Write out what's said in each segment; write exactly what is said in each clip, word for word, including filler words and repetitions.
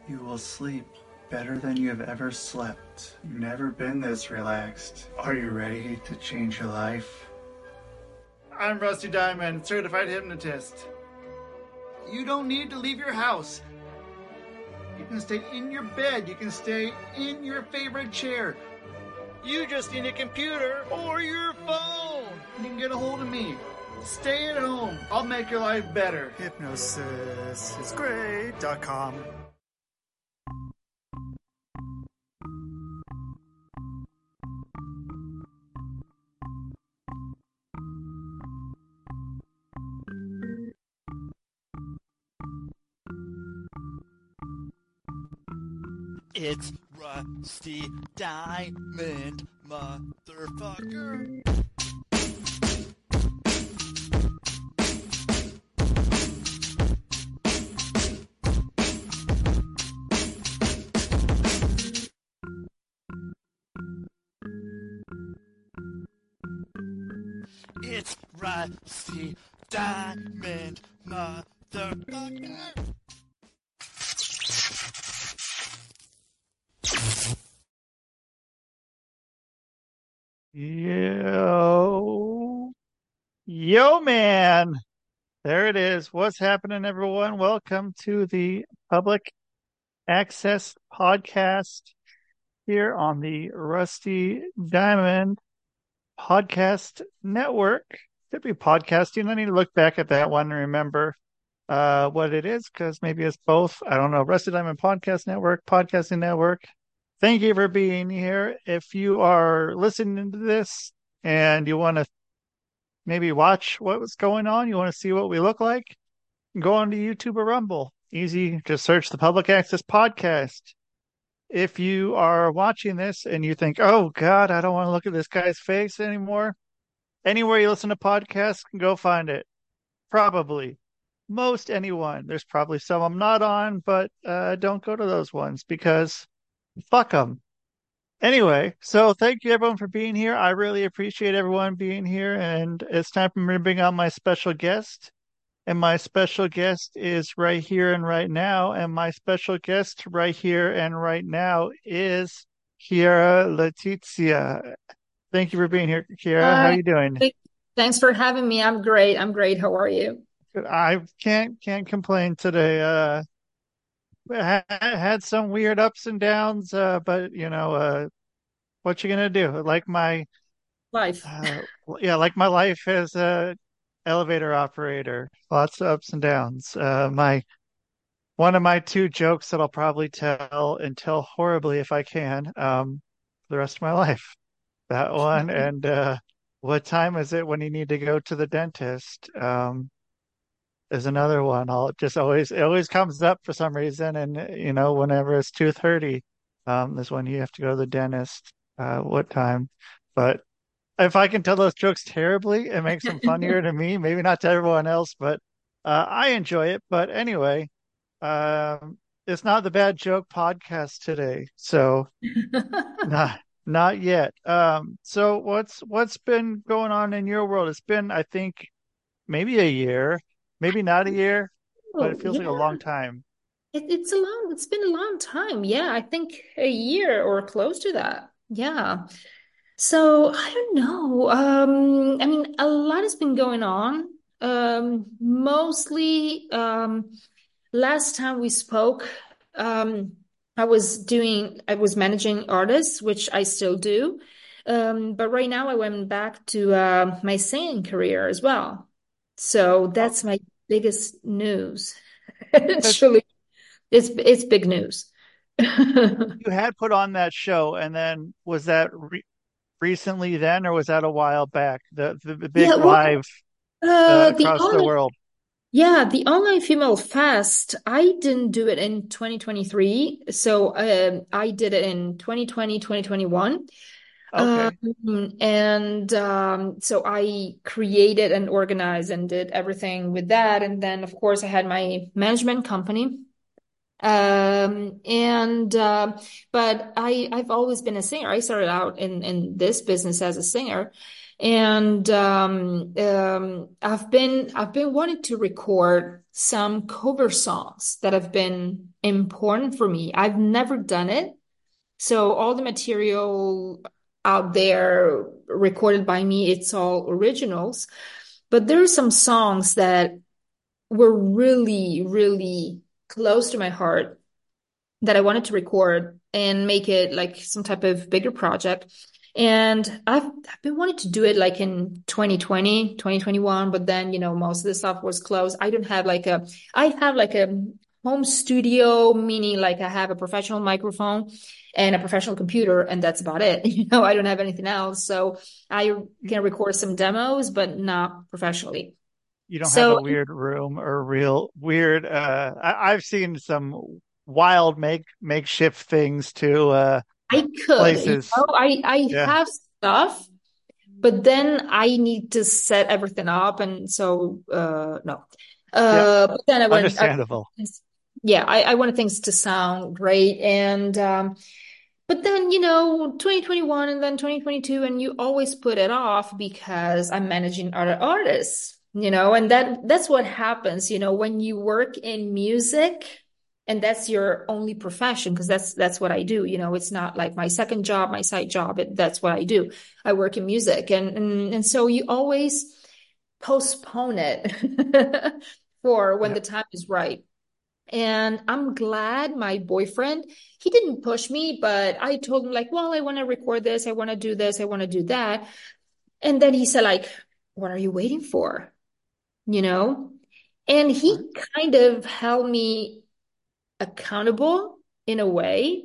You will sleep better than you have ever slept. You've never been this relaxed. Are you ready to change your life? I'm Rusty Diamond, certified hypnotist. You don't need to leave your house. You can stay in your bed. You can stay in your favorite chair. You just need a computer or your phone. You can get a hold of me. Stay at home. I'll make your life better. Hypnosis is great dot com. It's Rusty Diamond, motherfucker. It's Rusty Diamond, motherfucker. Yo, yo, man. There it is. What's happening, everyone? Welcome to the Public Access Podcast here on the Rusty Diamond Podcast Network. Could be podcasting. I need to look back at that one and remember uh, what it is, because maybe it's both. I don't know. Rusty Diamond Podcast Network, Podcasting Network. Thank you for being here. If you are listening to this and you want to maybe watch what's going on, you want to see what we look like, go on to YouTube or Rumble. Easy. Just search the Public Access Podcast. If you are watching this and you think, oh, God, I don't want to look at this guy's face anymore, anywhere you listen to podcasts, go find it. Probably. Most anyone. There's probably some I'm not on, but uh, don't go to those ones because fuck them. Anyway, so thank you everyone for being here. I really appreciate everyone being here, and it's time for me to bring on my special guest. And my special guest is right here and right now. And my special guest right here and right now is Kiara Letizia. Thank you for being here, Kiara. How are Hi. you doing? Thanks for having me. I'm great. I'm great. How are you? I can't can't complain today. Uh, I had some weird ups and downs, uh, but you know, uh, what you gonna do? Like my, Life. uh, yeah, like my life as a elevator operator, lots of ups and downs. Uh, my one of my two jokes that I'll probably tell and tell horribly if I can, um, for the rest of my life. That one, and uh, what time is it when you need to go to the dentist? Um, is another one. I'll just always it always comes up for some reason, and you know, whenever it's two thirty, um, is when you have to go to the dentist. Uh, what time? But if I can tell those jokes terribly, it makes them funnier to me. Maybe not to everyone else, but uh, I enjoy it. But anyway, um, it's not the bad joke podcast today, so not not yet. Um, so what's what's been going on in your world? It's been, I think, maybe a year, maybe not a year, but Oh, it feels like a yeah. long time. It, it's a long, it's been a long time. Yeah, I think a year or close to that. Yeah. So I don't know. Um, I mean, a lot has been going on. Um, mostly, um, last time we spoke, um, I was doing, I was managing artists, which I still do. Um, but right now I went back to uh, my singing career as well. So Oh, that's my biggest news. because Actually, it's it's big news. you had put on that show, and then was that re recently then, or was that a while back? The the, the Yeah, big well, live uh, uh, the across the online, world. yeah, the online female fest. I didn't do it in twenty twenty-three, so um, I did it in twenty twenty, twenty twenty-one. Um, Okay. and um, so I created and organized and did everything with that. And then, of course, I had my management company. Um, and uh, but I I've always been a singer. I started out in in this business as a singer. And um, um, I've been I've been wanting to record some cover songs that have been important for me. I've never done it. So all the material out there recorded by me, it's all originals. But there are some songs that were really, really close to my heart that I wanted to record and make it like some type of bigger project. And I've, I've been wanting to do it like in twenty twenty, twenty twenty-one, but then, you know, most of the stuff was closed. I don't have like a, I have like a home studio, meaning like I have a professional microphone and a professional computer, and that's about it. You know, I don't have anything else. So I can record some demos, but not professionally. You don't have So a weird room or real weird. Uh, I, I've seen some wild make makeshift things to uh, I could, you places. know, I, I Yeah, have stuff, but then I need to set everything up. And so, uh, no. yeah, Uh, but then I want, I, understandable. yeah, I, I wanted things to sound great. And, um, but then, you know, twenty twenty-one and then twenty twenty-two, and you always put it off because I'm managing other artists, you know, and that that's what happens, you know, when you work in music and that's your only profession, because that's that's what I do, you know, it's not like my second job, my side job, it, that's what I do. I work in music, and and, and so you always postpone it for when Yeah, the time is right. And I'm glad my boyfriend, he didn't push me, but I told him like, well, I want to record this. I want to do this. I want to do that. And then he said like, what are you waiting for? You know? And right. he kind of held me accountable in a way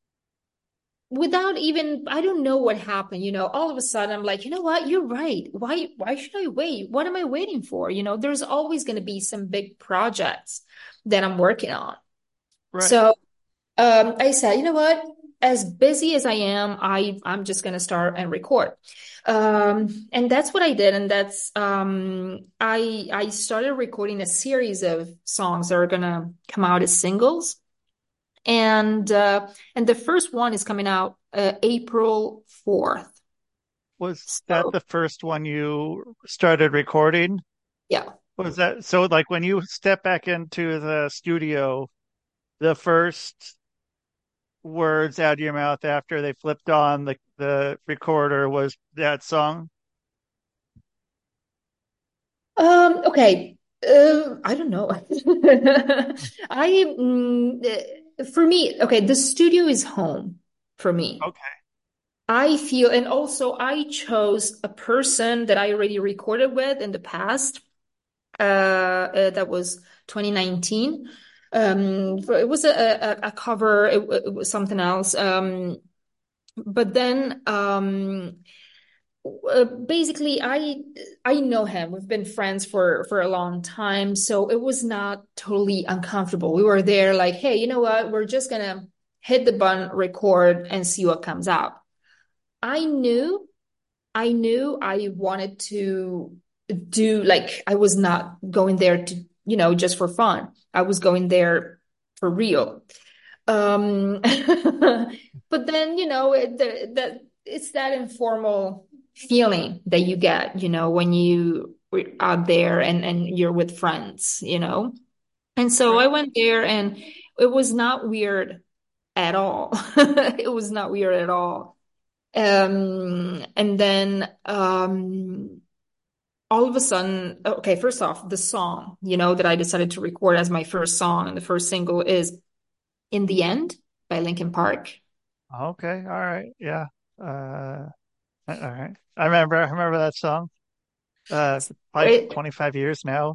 without even, I don't know what happened. You know, all of a sudden I'm like, you know what? You're right. Why, why should I wait? What am I waiting for? You know, there's always going to be some big projects that I'm working on. Right. So um, I said, you know what? As busy as I am, I I'm just gonna start and record. Um, and that's what I did. And that's um, I I started recording a series of songs that are gonna come out as singles. And uh, and the first one is coming out uh, April fourth. Was that So the first one you started recording? yeah. Was that so? Like when you step back into the studio, the first words out of your mouth after they flipped on the the recorder was that song? Um, okay. Uh, I don't know. I mm, uh, for me, okay, the studio is home for me. Okay. I feel, and also I chose a person that I already recorded with in the past. Uh, uh that was twenty nineteen. Um, for- it was a, a, a cover. It, it was something else. Um, but then, um, uh, basically I I know him. We've been friends for for a long time, so it was not totally uncomfortable. We were there like, hey, you know what? We're just gonna hit the button, record, and see what comes out. I knew I knew I wanted to do like I was not going there to, you know, just for fun. I was going there for real. Um, but then, you know, it, the, the, it's that informal feeling that you get, you know, when you are out there and, and you're with friends, you know. And so Right. I went there and it was not weird at all. It was not weird at all. Um, and then um, all of a sudden, okay, first off, the song, you know, that I decided to record as my first song and the first single is In the End by Linkin Park. Okay. All right. Yeah. Uh, all right. I remember. I remember that song. Uh, probably It twenty-five years now.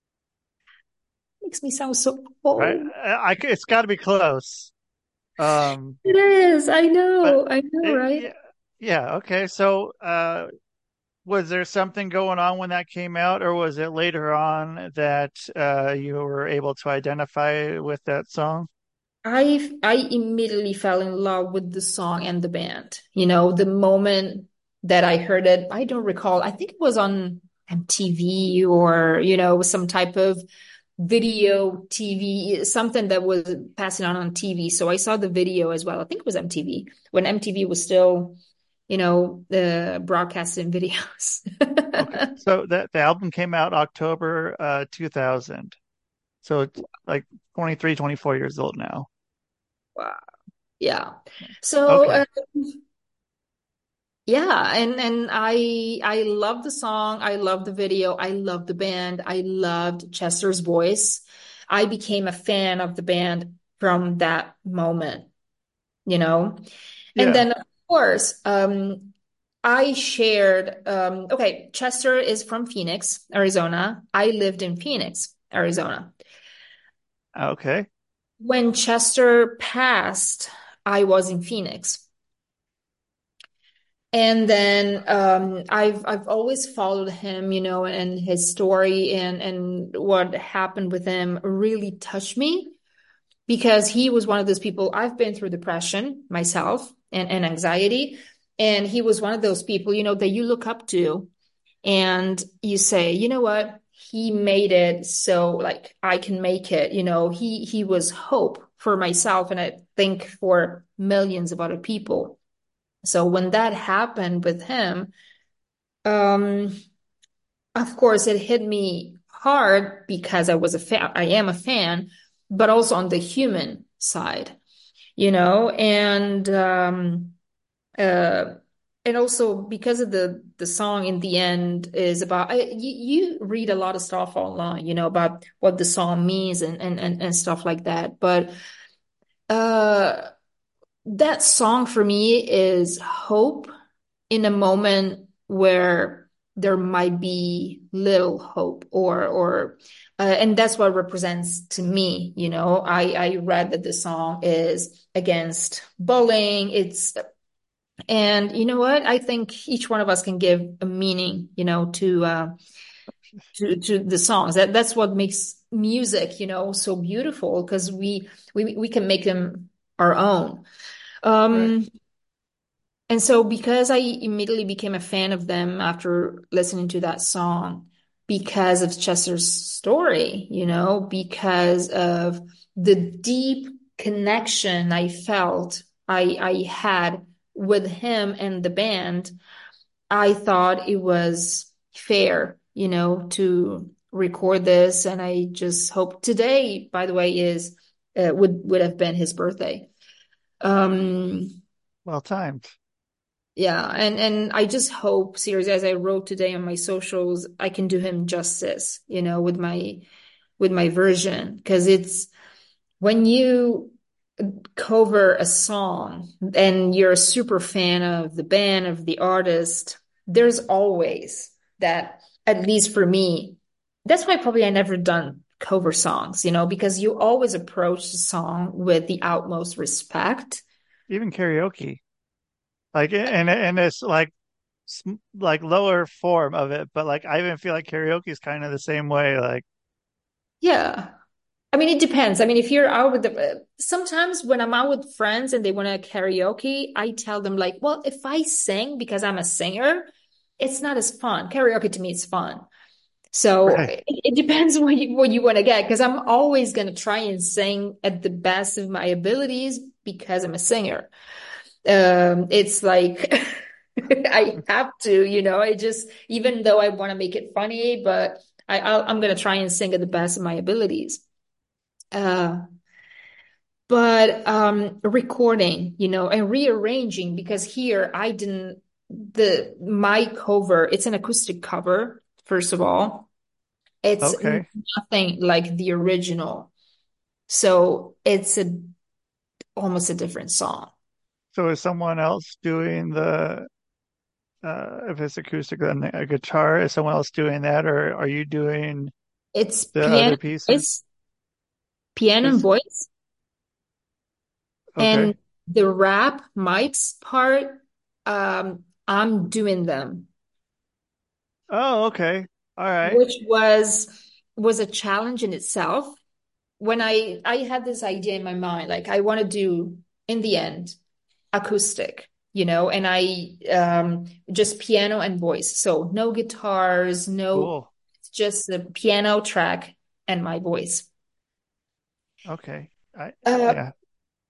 makes me sound so Right. old. I, I it's got to be close. Um, It is. I but know. I know, it, right? yeah, yeah. Okay. So, uh, was there something going on when that came out, or was it later on that uh you were able to identify with that song? I I immediately fell in love with the song and the band. You know, the moment that I heard it, I don't recall. I think it was on M T V or, you know, some type of video T V, something that was passing on on T V. So I saw the video as well. I think it was M T V when M T V was still you know, the broadcasting videos. Okay. So that the album came out October uh two thousand. So it's like twenty-three, twenty-four years old now. Wow. Yeah. So, Okay. uh, yeah, and and I I love the song, I love the video, I love the band, I loved Chester's voice. I became a fan of the band from that moment, you know. And Yeah. then of course, um I shared um okay, Chester is from Phoenix, Arizona. I lived in Phoenix, Arizona. Okay. When Chester passed, I was in Phoenix. And then um, I've I've always followed him, you know, and his story and and what happened with him really touched me because he was one of those people. I've been through depression myself and, and anxiety, and he was one of those people, you know, that you look up to and you say, you know what, he made it, so like I can make it. You know, he he was hope for myself, and I think for millions of other people. So when that happened with him, um, of course, it hit me hard because I was a fan, I am a fan, but also on the human side, you know, and um, uh, and also because of the the song in the end is about I, you, you read a lot of stuff online, you know, about what the song means and and and, and stuff like that, but uh, that song for me is hope in a moment where there might be little hope or or uh, and that's what represents to me, you know. I I read that the song is against bullying. It's and you know what? I think each one of us can give a meaning, you know, to uh to to the songs. That that's what makes music, you know, so beautiful because we we we can make them our own. Right. Um And so, because I immediately became a fan of them after listening to that song, because of Chester's story, you know, because of the deep connection I felt I I had with him and the band, I thought it was fair, you know, to record this. And I just hope today, by the way, is uh, would would have been his birthday. Um, Well timed. Yeah, and and I just hope, seriously, as I wrote today on my socials, I can do him justice, you know, with my with my version, because it's when you cover a song and you're a super fan of the band, of the artist, there's always that, at least for me, that's why probably I never done cover songs, you know, because you always approach the song with the utmost respect. Even karaoke. Like and and it's like sm- like lower form of it, but like I even feel like karaoke is kind of the same way. Like, Yeah. I mean, it depends. I mean, if you're out with the, sometimes when I'm out with friends and they want to karaoke, I tell them like, well, if I sing because I'm a singer, it's not as fun. Karaoke to me is fun. So right. it, it depends what you what you want to get because I'm always going to try and sing at the best of my abilities because I'm a singer. Um, it's like I have to, you know, I just even though I want to make it funny, but I I'll, I'm going to try and sing at the best of my abilities. Uh, but um recording, you know, and rearranging because here I didn't the my cover, it's an acoustic cover, first of all. It's Okay. nothing like the original. So it's a almost a different song. So is someone else doing the uh if it's acoustic then a guitar, is someone else doing that or are you doing It's the piano other pieces? voice, piano and Is voice, and okay. the rap Mike's part, um, I'm doing them, Oh, okay. All right. which was was a challenge in itself. When I I had this idea in my mind, like I want to do in the end acoustic, you know, and I um just piano and voice. So no guitars, no, Cool. it's just the piano track and my voice. Okay. I Uh, yeah.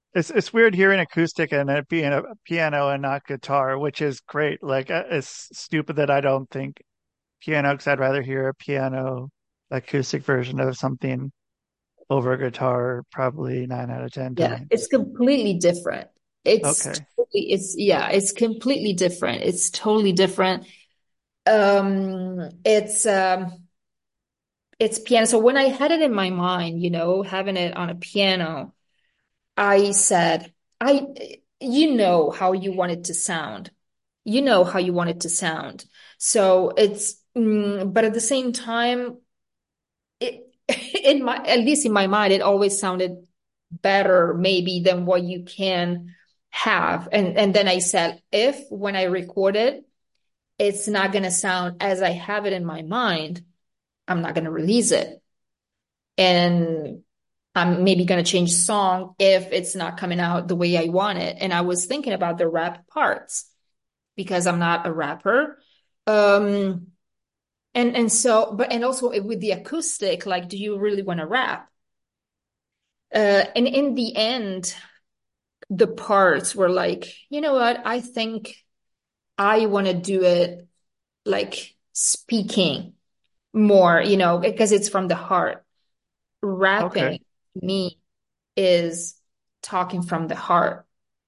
It's it's weird hearing acoustic and it being a piano and not guitar, which is great. Like uh, it's stupid that I don't think piano because I'd rather hear a piano acoustic version of something over guitar probably nine out of ten Yeah, times. it's completely different. It's Okay. totally, it's yeah, it's completely different. It's totally different. Um, it's um, it's piano. So when I had it in my mind, you know, having it on a piano, I said, I, you know how you want it to sound. You know how you want it to sound. So it's, mm, but at the same time, it, in my, at least in my mind, it always sounded better maybe than what you can have. And, and then I said, if when I record it, it's not going to sound as I have it in my mind, I'm not going to release it. And I'm maybe going to change song if it's not coming out the way I want it. And I was thinking about the rap parts because I'm not a rapper. Um, and and so, but and also with the acoustic, like, do you really want to rap? Uh, and in the end, the parts were like, you know what? I think I want to do it like speaking more, you know, because it's from the heart. Okay. Rapping to me is talking from the heart.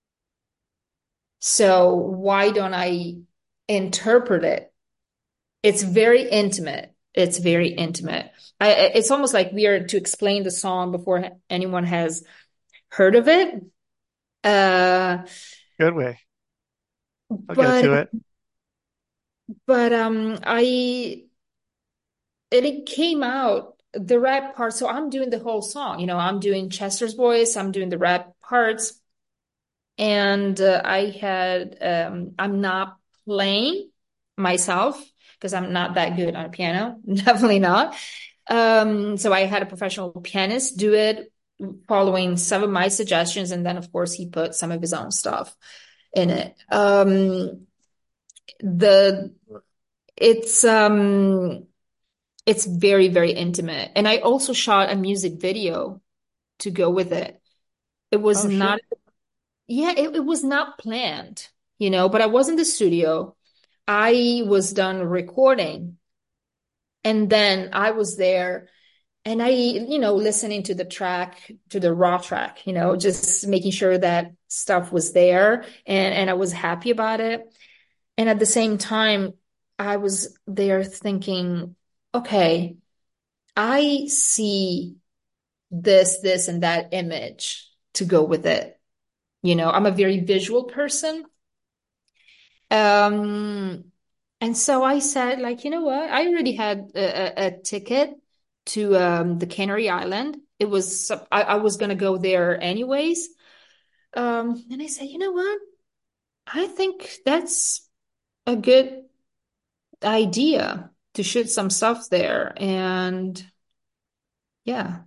So why don't I interpret it? It's very intimate. It's very intimate. I, it's almost like weird to explain the song before anyone has heard of it. Uh, Good way. I'll get but to it. but um, I it, it came out the rap part. So I'm doing the whole song. You know, I'm doing Chester's voice. I'm doing the rap parts, and uh, I had um, I'm not playing myself because I'm not that good on a piano. Definitely not. Um, so I had a professional pianist do it, following some of my suggestions, and then of course he put some of his own stuff in it. Um, the it's um it's very, very intimate. And I also shot a music video to go with it. It was Oh shit. not, yeah, it, it was not planned, you know, but I was in the studio. I was done recording, and then I was there and I, you know, listening to the track, to the raw track, you know, just making sure that stuff was there, and, and I was happy about it. And at the same time, I was there thinking, okay, I see this, this, and that image to go with it. You know, I'm a very visual person. Um, and so I said, like, you know what? I already had a, a, a ticket to um, the Canary Island. It was, I, I was going to go there anyways. Um, and I said, you know what? I think that's a good idea to shoot some stuff there. And yeah,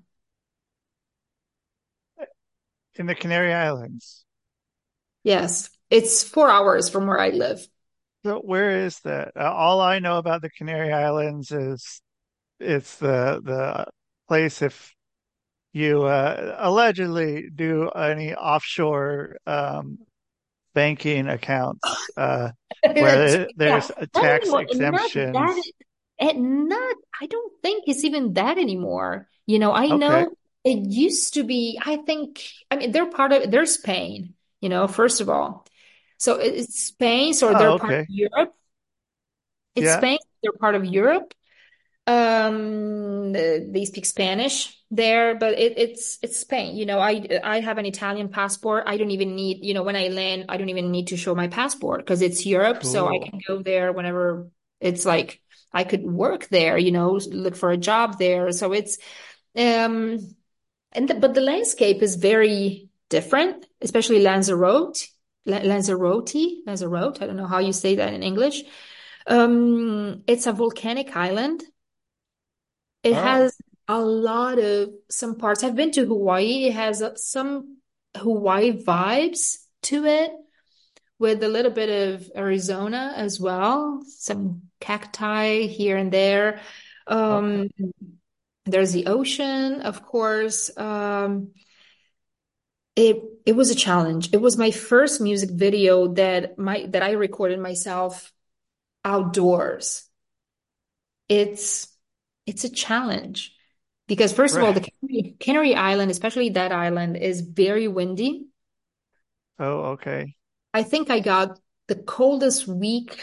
In the Canary Islands. yes, it's four hours from where I live. So where is that? Uh, all I know about the Canary Islands is it's the the place if you uh, allegedly do any offshore um, banking accounts uh, where Yeah, there's not tax anymore. And not that, exemptions. and not, I don't think it's even that anymore. You know, I Okay. know it used to be, I think, I mean, they're part of, they're Spain, you know, first of all. So it's Spain, so they're Oh, part of okay. Europe. It's Yeah. Spain, they're part of Europe. Um, they speak Spanish there, but it, it's it's Spain. You know, I I have an Italian passport. I don't even need, you know, when I land, I don't even need to show my passport because it's Europe, so I Cool. can go there whenever it's like I could work there, you know, look for a job there. So it's um and the, but the landscape is very different, especially Lanzarote, La- Lanzarote, Lanzarote. I don't know how you say that in English. Um, it's a volcanic island. It Oh, has a lot of some parts. I've been to Hawaii. It has uh, some Hawaii vibes to it with a little bit of Arizona as well, some cacti here and there. okay. Um, there's the ocean, of course. Um, It it was a challenge. It was my first music video that my that I recorded myself outdoors. It's it's a challenge because first of all, the Right. Canary, Canary Island, especially that island, is very windy. Oh, okay. I think I got the coldest week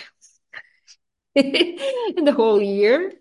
in the whole year.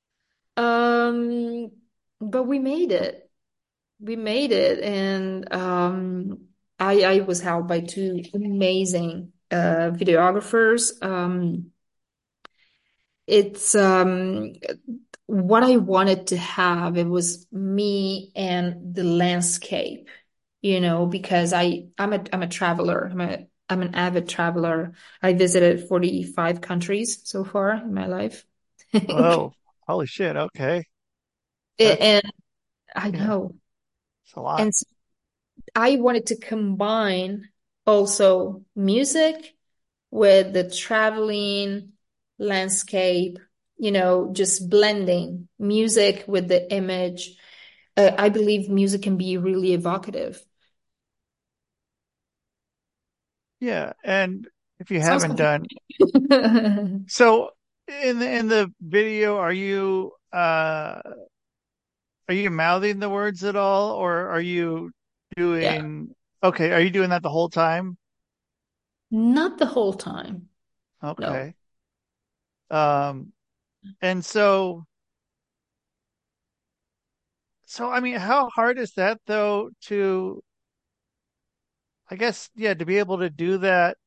Um, but we made it. We made it, and um, I I was helped by two amazing uh, videographers. Um, it's um, what I wanted to have. It was me and the landscape, you know, because I I'm a I'm a traveler. I'm a I'm an avid traveler. I visited forty-five countries so far in my life. Oh, holy shit. Okay. That's, And I yeah, know. it's a lot. And s- I wanted to combine also music with the traveling landscape, you know, just blending music with the image. Uh, I believe music can be really evocative. Yeah. And if you Sounds haven't done, complicated. so in the in the video, are you uh are you mouthing the words at all, or are you Yeah, doing okay, are you doing that the whole time? not the whole time. No. Okay. Um, and so so I mean, how hard is that though to I guess yeah, to be able to do that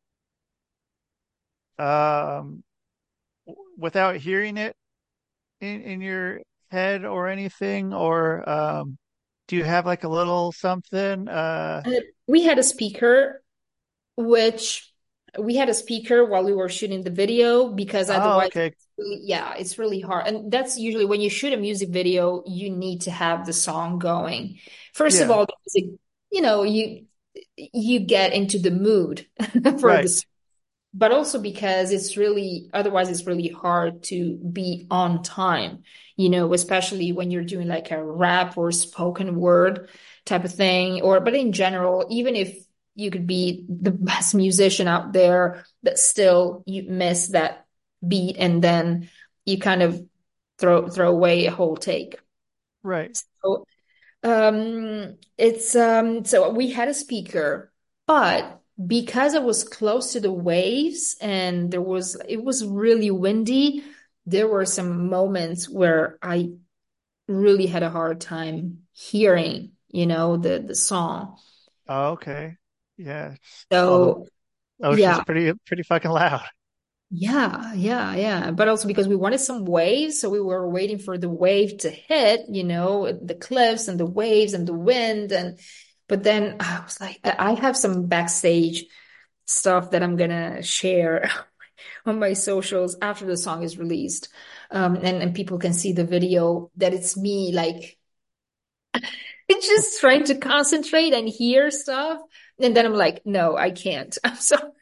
um w- without hearing it in in your head or anything, or um do you have like a little something? Uh Uh, We had a speaker, which we had a speaker while we were shooting the video because oh, otherwise, okay. really- yeah, it's really hard. And that's usually when you shoot a music video, you need to have the song going. First of Yeah, all, the music, you know, you you get into the mood for right. the but also because it's really otherwise it's really hard to be on time, you know, especially when you're doing like a rap or spoken word type of thing. Or but in general, even if you could be the best musician out there, that still you miss that beat and then you kind of throw throw away a whole take. Right. So um, it's um, so we had a speaker, but because it was close to the waves and there was it was really windy, there were some moments where I really had a hard time hearing, you know, the the song. Oh, okay. Yeah. Well, the So ocean's yeah, pretty pretty fucking loud. yeah, yeah, yeah. But also because we wanted some waves, so we were waiting for the wave to hit, you know, the cliffs and the waves and the wind. And but then I was like, I I have some backstage stuff that I'm gonna share on my socials after the song is released. Um, and, and people can see the video that it's me like it's just trying to concentrate and hear stuff. And then I'm like, no, I can't. I'm sorry.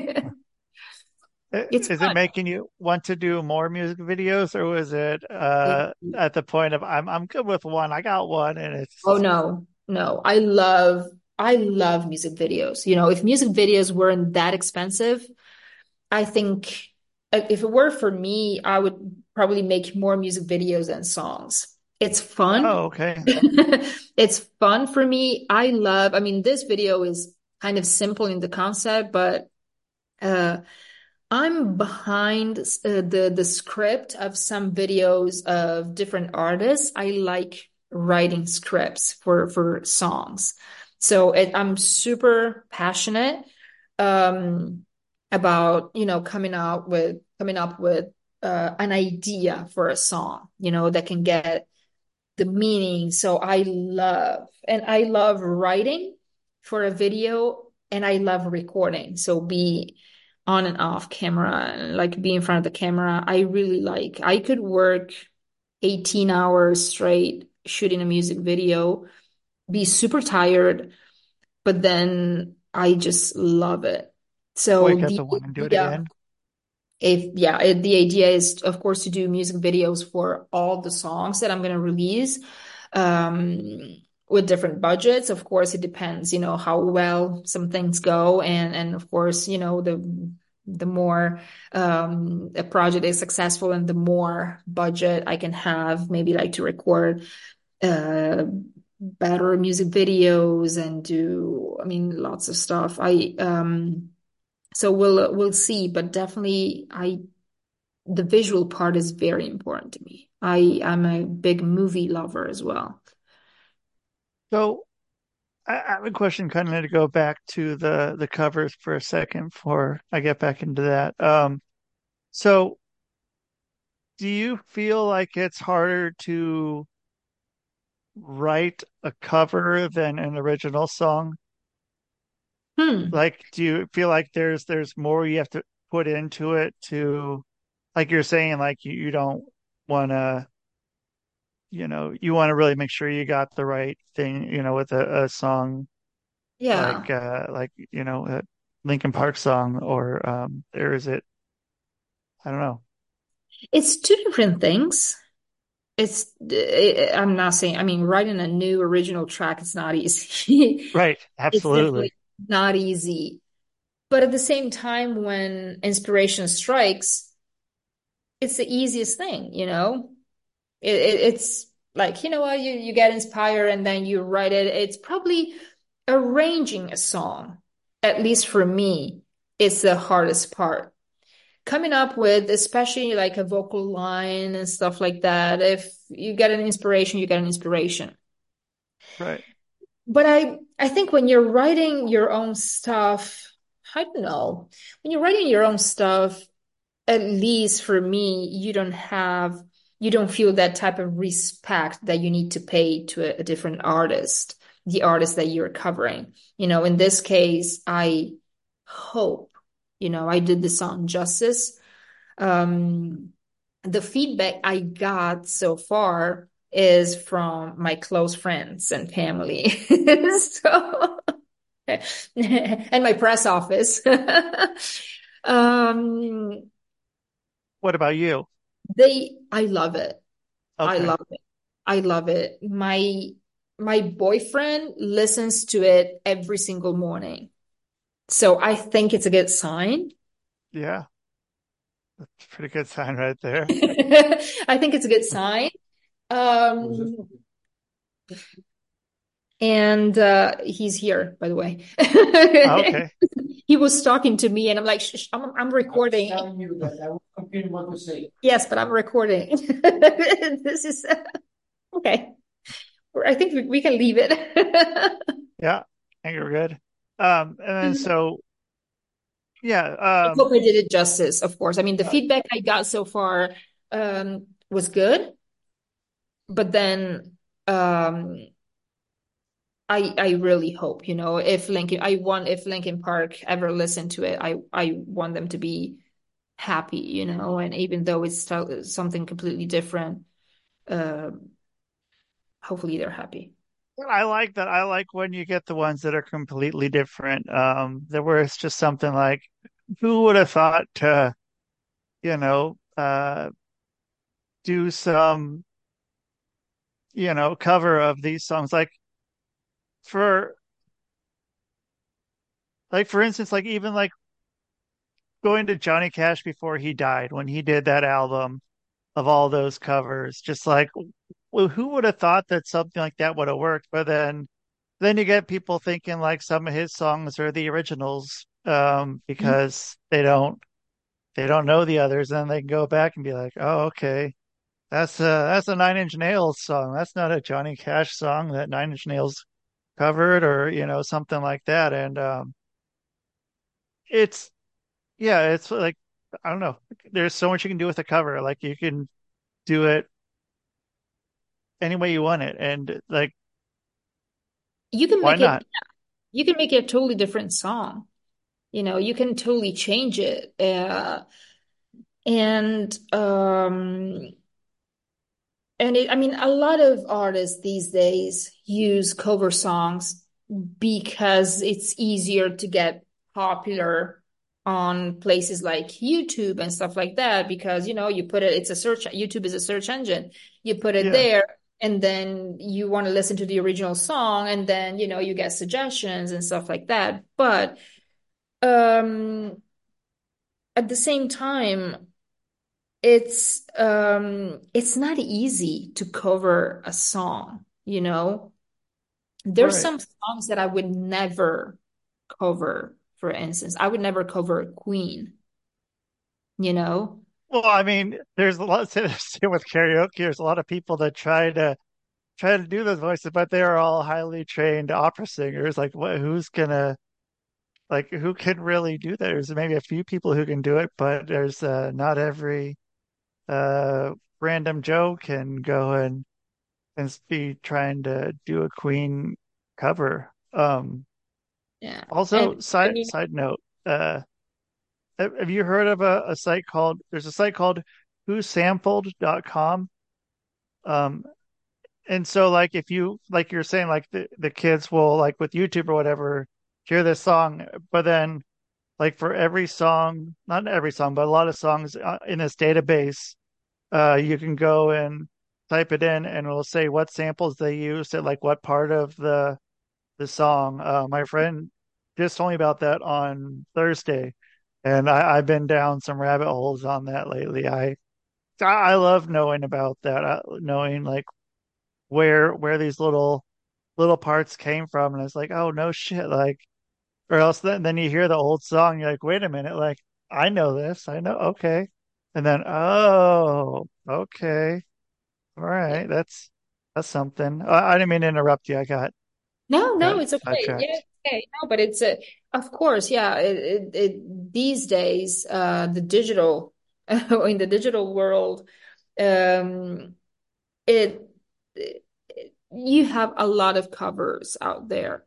I- It's Is it fun. making you want to do more music videos, or was it uh at the point of I'm I'm good with one, I got one, and Oh it's no, no. I love I love music videos. You know, if music videos weren't that expensive, I think uh, if it were for me, I would probably make more music videos than songs. It's fun. oh, okay. It's fun for me. I love, I mean, this video is kind of simple in the concept, but uh I'm behind uh, the the script of some videos of different artists. I like writing scripts for for songs. So it, I'm super passionate um about, you know, coming out with coming up with uh, an idea for a song, you know, that can get the meaning. So I love and I love writing for a video and I love recording. So be on and off camera and like be in front of the camera. I really like. I could work eighteen hours straight shooting a music video, be super tired, but then I just love it. So Wake up the and want to do it idea, again. if yeah, it, the idea is of course to do music videos for all the songs that I'm going to release. Um, with different budgets. Of course, it depends, you know, how well some things go. And, and of course, you know, the, the more um, a project is successful and the more budget I can have, maybe like to record uh, better music videos and do, I mean, lots of stuff. I, um, so we'll, we'll see, but definitely I, the visual part is very important to me. I, I'm a big movie lover as well. So I I have a question kind of to go back to the the covers for a second before I get back into that. Um, so do you feel like it's harder to write a cover than an original song? Hmm. Like, do you feel like there's there's more you have to put into it to, like you're saying, like you, you don't want to, you know, you want to really make sure you got the right thing, you know, with a, a song like Yeah. uh like you know a Linkin Park song or um there is it I don't know. It's two different things. It's, eh, I'm not saying, I mean, writing a new original track is not easy. Right, It's absolutely. definitely not easy. But at the same time, when inspiration strikes, it's the easiest thing, you know? It, it, it's like, you know what, you, you get inspired and then you write it. It's probably arranging a song, at least for me, is the hardest part. Coming up with, especially like a vocal line and stuff like that. If you get an inspiration, you get an inspiration. Right. But I, I think when you're writing your own stuff, I don't know, when you're writing your own stuff, at least for me, you don't have, you don't feel that type of respect that you need to pay to a, a different artist, the artist that you're covering. You know, in this case, I hope, you know, I did the song justice. Um, the feedback I got so far is from my close friends and family. So, and my press office. Um, What about you? they, I love it. I Okay. love it. I love it. My, my boyfriend listens to it every single morning. So I think it's a good sign. Yeah, that's a pretty good sign right there. I think it's a good sign. Um, and uh, he's here, by the way. Okay. He was talking to me, and I'm like, shh, shh, I'm, I'm recording. Telling you that I was confused what to say. Yes, but I'm recording. This is okay. I think we, we can leave it. Yeah, I think you're good. Um and then so yeah, I um hope I did it justice, of course. I mean, the uh, feedback I got so far um, was good, but then um, I I really hope, you know, if Lincoln, I want if Linkin Park ever listen to it, I I want them to be happy, you know, and even though it's still something completely different, uh, hopefully they're happy. I like that. I like when you get the ones that are completely different. Um, there where it's just something like, who would have thought to, you know, uh, do some, you know, cover of these songs. Like for, like for instance, like even like going to Johnny Cash before he died when he did that album of all those covers, just like, well, who would have thought that something like that would have worked? But then, then you get people thinking like some of his songs are the originals, um, because they don't they don't know the others, and they can go back and be like, oh, okay, that's a that's a Nine Inch Nails song. That's not a Johnny Cash song that Nine Inch Nails covered, or you know, something like that. And um, it's yeah, it's like I don't know. There's so much you can do with a cover. Like you can do it any way you want it, and like You can why make it, not? you can make it a totally different song. You know, you can totally change it. Uh, and um, and it, I mean, a lot of artists these days use cover songs because it's easier to get popular on places like YouTube and stuff like that because, you know, you put it, it's a search, YouTube is a search engine. You put it Yeah, there and then you want to listen to the original song, and then you know you get suggestions and stuff like that. But um, at the same time, it's um, it's not easy to cover a song, you know. There's Right. some songs that I would never cover, for instance. I would never cover Queen, you know? Well, I mean, there's a lot same with karaoke. There's a lot of people that try to try to do those voices, but they are all highly trained opera singers. Like, what? Who's gonna like? Who can really do that? There's maybe a few people who can do it, but there's uh, not every uh, random Joe can go and and be trying to do a Queen cover. Um, Yeah. And also, I side mean, side note, uh, have have you heard of a, a site called? There's a site called who sampled dot com. Um, and so like if you like you're saying like the, the kids will like with YouTube or whatever hear this song, but then like for every song, not every song, but a lot of songs uh, in this database, uh, you can go and type it in and it'll say what samples they used at like what part of the the song. Uh, my friend just told me about that on Thursday, and I, I've been down some rabbit holes on that lately. I I love knowing about that, uh, knowing like where where these little little parts came from, and it's like, oh no shit, like, or else then then you hear the old song, you're like, wait a minute, like I know this, I know, okay, and then oh, okay, all yeah. right, that's that's something. I, I didn't mean to interrupt you. I got No, got no, it's okay. Yeah, sidetracked. it's okay. No, but it's a, of course, yeah. It, it, it these days, uh, the digital, in the digital world, um, it, it you have a lot of covers out there,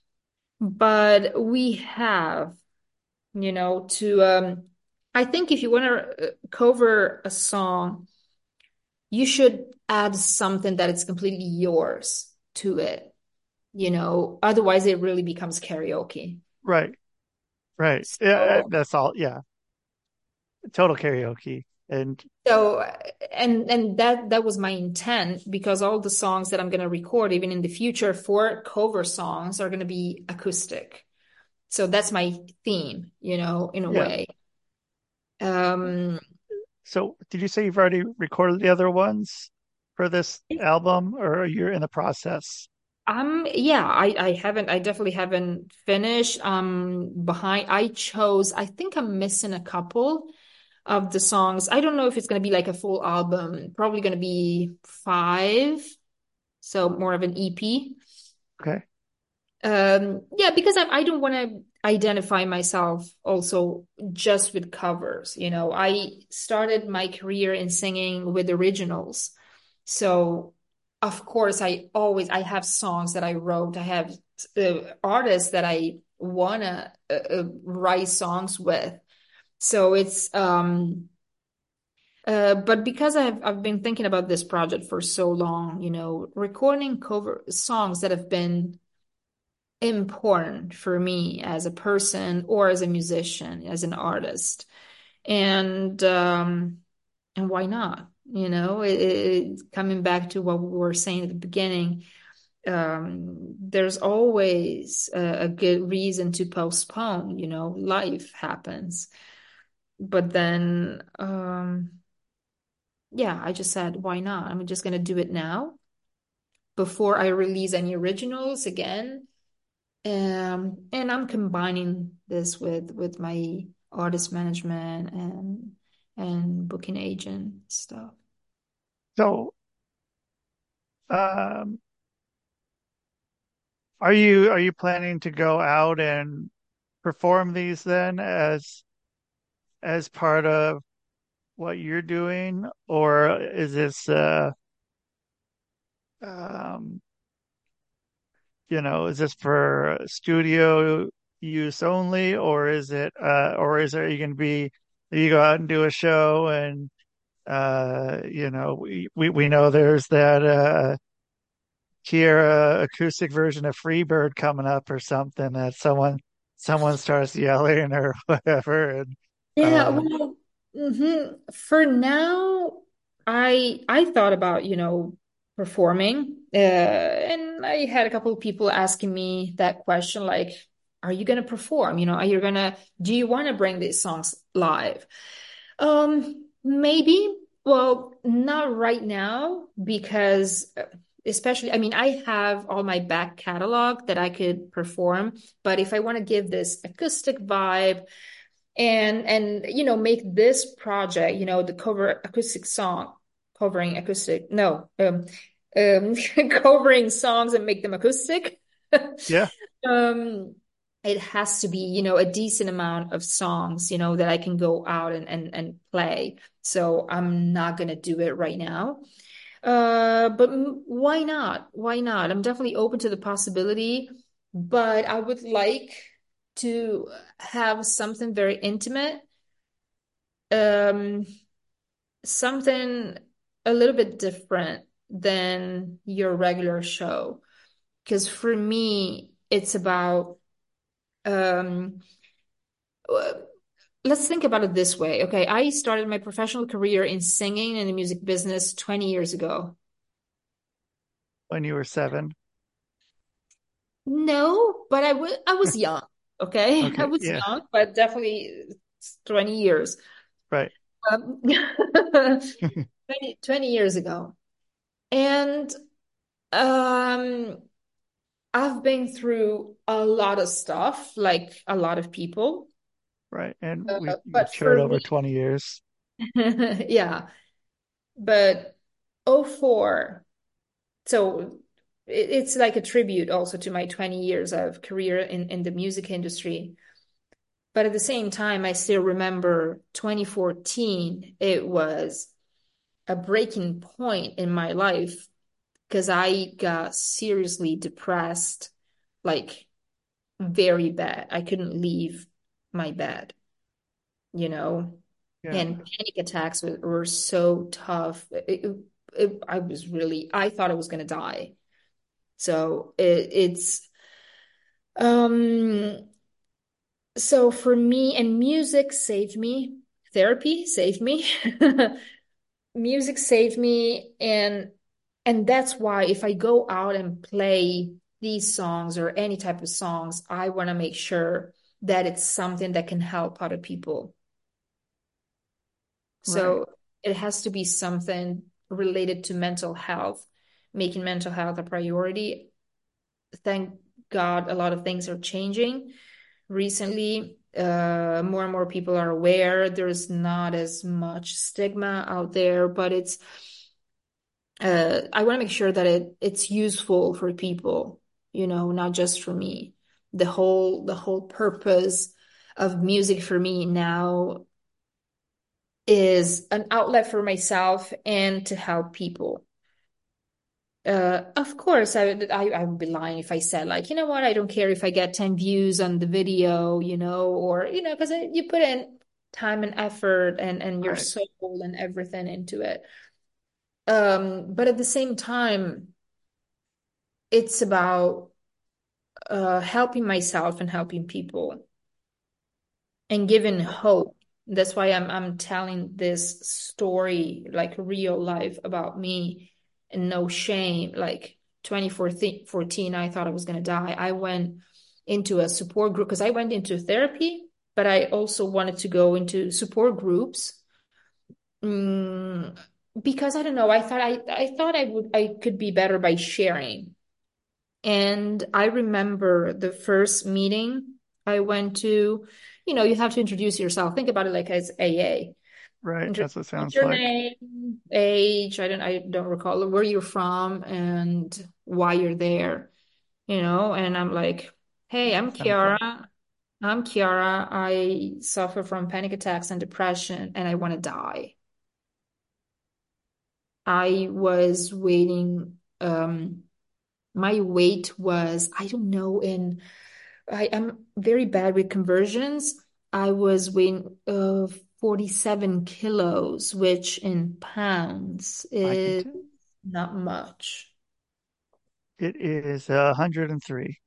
but we have, you know, to um, I think if you want to cover a song, you should add something that is completely yours to it, you know, otherwise it really becomes karaoke. Right, right, yeah, So, that's all. Yeah, total karaoke. And so and and that that was my intent because all the songs that I'm going to record, even in the future for cover songs, are going to be acoustic. So that's my theme, you know, in a yeah, way. Um, so did you say you've already recorded the other ones for this album, or you're in the process? Um, yeah, I, I haven't, I definitely haven't finished. Um, behind, I chose, I think I'm missing a couple of the songs. I don't know if it's going to be like a full album, probably going to be five, so more of an E P. Okay. Um, yeah, because I, I don't want to identify myself also just with covers. You know, I started my career in singing with originals. So, of course, I always I have songs that I wrote. I have uh, artists that I wanna uh, uh, write songs with. So it's um uh but because I've I've been thinking about this project for so long, you know, recording cover songs that have been important for me as a person or as a musician, as an artist. And um and why not? You know, it, it, coming back to what we were saying at the beginning, um, there's always a, a good reason to postpone, you know, life happens. But then, um, yeah, I just said, why not? I'm just gonna do it now before I release any originals again. Um, and I'm combining this with with my artist management and and booking agent stuff. So, um, are you are you planning to go out and perform these then as as part of what you're doing, or is this uh um you know, is this for studio use only, or is it uh or is there you going to be you go out and do a show and uh you know we we, we know there's that uh Kiera acoustic version of Freebird coming up or something that someone someone starts yelling or whatever, and Yeah, um well, mhm. For now, I I thought about, you know, performing. Uh, and I had a couple of people asking me that question, like, are you going to perform? You know, are you going to, do you want to bring these songs live? Um, maybe. Well, not right now because uh, especially, I mean, I have all my back catalog that I could perform, but if I want to give this acoustic vibe and and you know make this project, you know, the cover acoustic song, covering acoustic, no, um, um, covering songs and make them acoustic. Yeah. um, it has to be, you know, a decent amount of songs, you know, that I can go out and and, and play. So I'm not gonna do it right now. Uh, but m- why not? Why not? I'm definitely open to the possibility, but I would like to have something very intimate, um, something a little bit different than your regular show. Because for me, it's about, um, uh, let's think about it this way. Okay, I started my professional career in singing in the music business twenty years ago. When you were seven. No, but I was I was young. Okay, I Okay. was Yeah. young, but definitely twenty years. Right. Um, twenty, twenty years ago. And um, I've been through a lot of stuff, like a lot of people. Right. And we Uh, but matured for over me, twenty years. yeah. But oh four, so it, it's like a tribute also to my twenty years of career in, in the music industry. But at the same time, I still remember twenty fourteen, it was a breaking point in my life because I got seriously depressed, like very bad. I couldn't leave my bed, you know, Yeah. and panic attacks were, were so tough. It, it, it, I was really, I thought I was going to die. So it, it's, um, so for me, and music saved me, therapy saved me. Music saved me, and and that's why if I go out and play these songs or any type of songs, I want to make sure that it's something that can help other people. Right. So it has to be something related to mental health, making mental health a priority. Thank God a lot of things are changing recently. Uh, more and more people are aware. There's not as much stigma out there, but it's uh, I want to make sure that it it's useful for people, you know, not just for me. The whole the whole purpose of music for me now is an outlet for myself and to help people. Uh, of course, I would I, I would be lying if I said like, you know what, I don't care if I get ten views on the video, you know, or you know, because you put in time and effort and and your Right. soul and everything into it. Um, but at the same time, it's about uh, helping myself and helping people and giving hope. That's why I'm I'm telling this story like real life about me and no shame. Like twenty fourteen, I thought I was gonna die. I went into a support group because I went into therapy, but I also wanted to go into support groups. Mm, because I don't know, I thought I I thought I would I could be better by sharing. And I remember the first meeting I went to, you know, you have to introduce yourself. Think about it like as A A. Right. Introduce That's what it what's sounds your like. name, age, I don't I don't recall where you're from and why you're there, you know, and I'm like, hey, I'm Sounds fun. Kiara. I'm Kiara. I suffer from panic attacks and depression and I want to die. I was waiting, um, my weight was, I don't know, in I am very bad with conversions. I was weighing uh, forty-seven kilos, which in pounds I can is tell. not much. It is uh, one hundred three.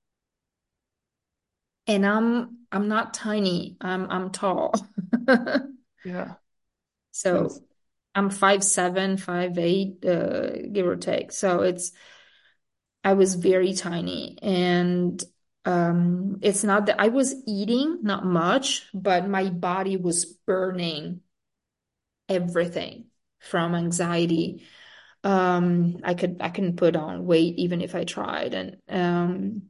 And I'm I'm not tiny. I'm I'm tall. Yeah. And So I'm five seven, five eight, uh, give or take. So it's I was very tiny, and um, it's not that I was eating, not much, but my body was burning everything from anxiety. Um, I could I couldn't put on weight even if I tried, and um,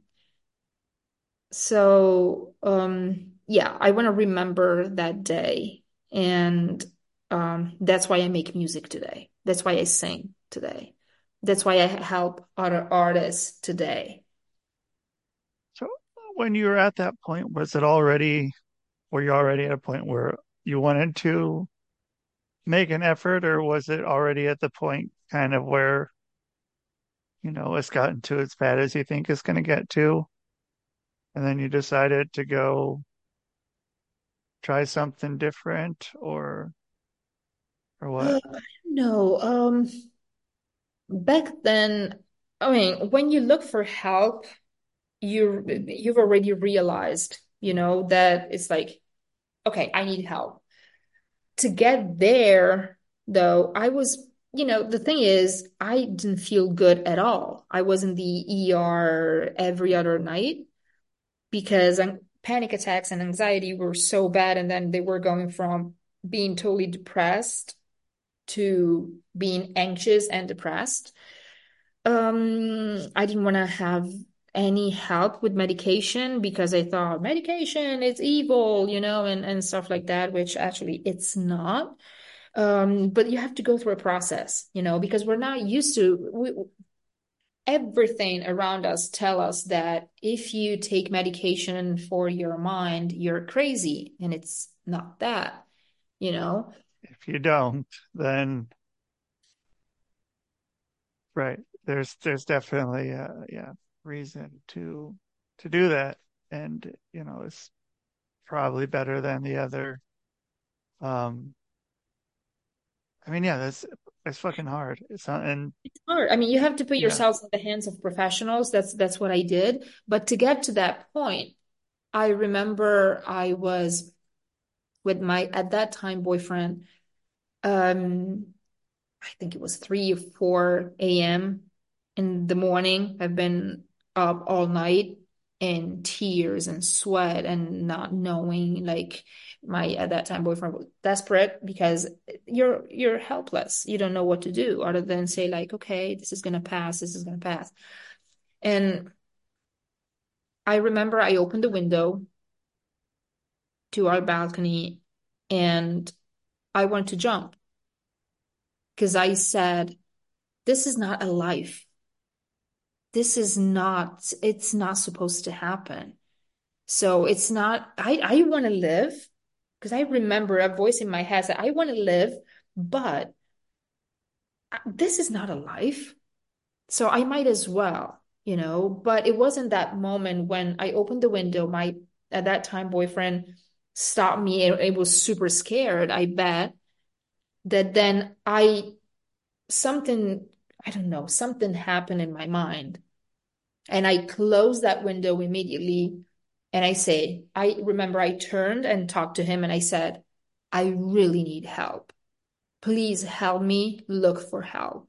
so um, yeah, I want to remember that day, and um, that's why I make music today. That's why I sing today. That's why I help other artists today. So when you were at that point, was it already, were you already at a point where you wanted to make an effort, or was it already at the point kind of where, you know, it's gotten to as bad as you think it's going to get to, and then you decided to go try something different, or or what? Uh, no, um, back then, I mean, when you look for help, you you've already realized, you know, that it's like, okay, I need help. To get there, though, I was, you know, the thing is, I didn't feel good at all. I was in the E R every other night because um, panic attacks and anxiety were so bad, and then they were going from being totally depressed to being anxious and depressed. Um, I didn't want to have any help with medication because I thought medication is evil, you know, and, and stuff like that, which actually it's not. Um, but you have to go through a process, you know, because we're not used to we, everything around us tell us that if you take medication for your mind, you're crazy, and it's not that, you know. If you don't, then right, there's there's definitely a yeah reason to to do that, and you know it's probably better than the other. Um, I mean, yeah, that's it's fucking hard. It's not, and Hard. I mean, you have to put yeah, yourselves in the hands of professionals. That's that's what I did. But to get to that point, I remember I was with my at that time boyfriend. Um, I think it was three or four a m in the morning. I've been up all night in tears and sweat and not knowing, like my at that time boyfriend was desperate because you're you're helpless. You don't know what to do other than say like, okay, this is gonna pass, this is gonna pass. And I remember I opened the window to our balcony and I wanted to jump because I said, this is not a life. This is not, it's not supposed to happen. So it's not, I, I want to live because I remember a voice in my head that I want to live, but this is not a life. So I might as well, you know, but it wasn't that moment when I opened the window, my, at that time, boyfriend stopped me. It, it was super scared, I bet, that then I, something, I don't know, something happened in my mind. And I closed that window immediately. And I say, I remember I turned and talked to him and I said, I really need help. Please help me look for help.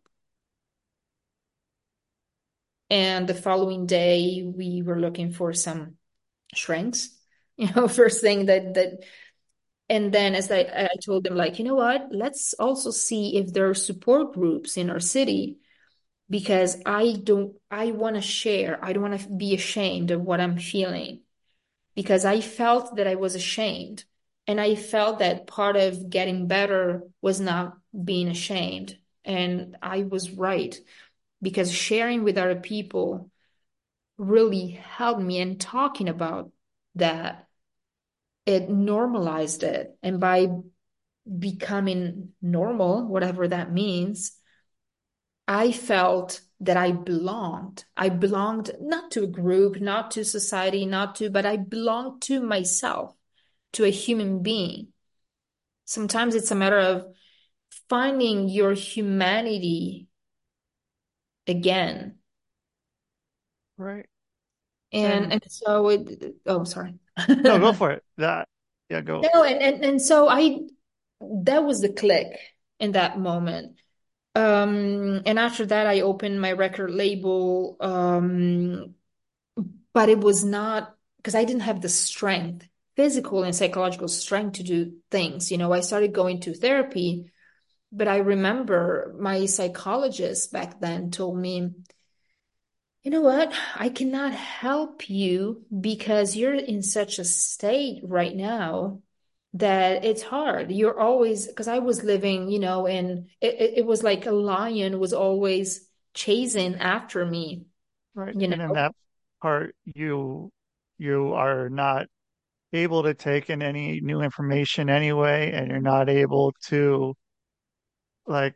And the following day, we were looking for some shrinks, you know, first thing that, that, and then as I, I told them, like, you know what, let's also see if there are support groups in our city because I don't, I want to share. I don't want to be ashamed of what I'm feeling because I felt that I was ashamed. And I felt that part of getting better was not being ashamed. And I was right because sharing with other people really helped me. And talking about that, it normalized it. And by becoming normal, whatever that means, I felt that I belonged. I belonged not to a group, not to society, not to, but I belonged to myself, to a human being. Sometimes it's a matter of finding your humanity again. right. And And and so it, oh, sorry. no, go for it. That, yeah, go. No, and, and and so I that was the click. in that moment. Um, and after that, I opened my record label. Um, but it was not because I didn't have the strength, physical and psychological strength to do things. You know, I started going to therapy, but I remember my psychologist back then told me, you know what? I cannot help you because you're in such a state right now that it's hard. You're always, because I was living, you know, and it, it, it was like a lion was always chasing after me, Right. you And in know? that part, you you are not able to take in any new information anyway, and you're not able to like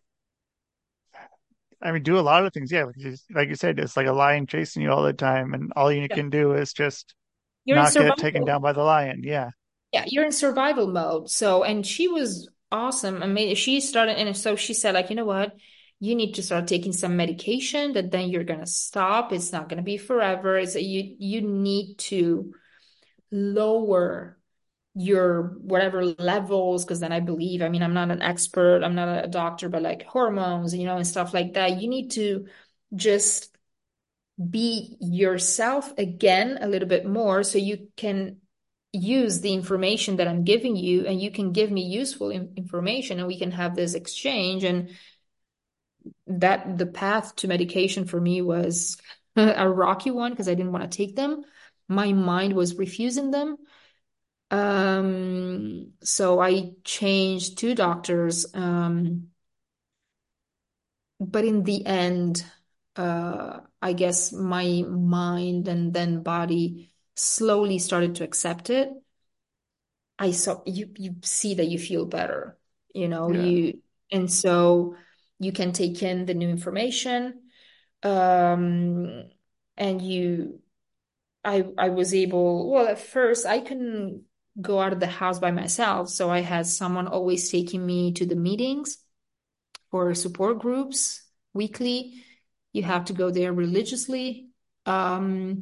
I mean do a lot of things. Yeah, like you, like you said, it's like a lion chasing you all the time, and all you Yeah. can do is just You're in not get taken survival. down by the lion. Yeah. Yeah, you're in survival mode. So, and she was awesome. I mean, she started, and so she said, like, you know what? You need to start taking some medication that then you're gonna stop. It's not gonna be forever. It's you you need to lower your whatever levels, because then I believe, I mean, I'm not an expert, I'm not a doctor, but like hormones, you know, and stuff like that. You need to just be yourself again a little bit more so you can use the information that I'm giving you and you can give me useful in- information and we can have this exchange. And that the path to medication for me was a rocky one because I didn't want to take them. My mind was refusing them. Um, so I changed two doctors. Um, but in the end, uh, I guess my mind and then body slowly started to accept it. I saw you you see that you feel better, you know, Yeah. you and so you can take in the new information. Um, and you I I was able, well, at first I couldn't go out of the house by myself, so I had someone always taking me to the meetings for support groups weekly. You have to go there religiously. Um,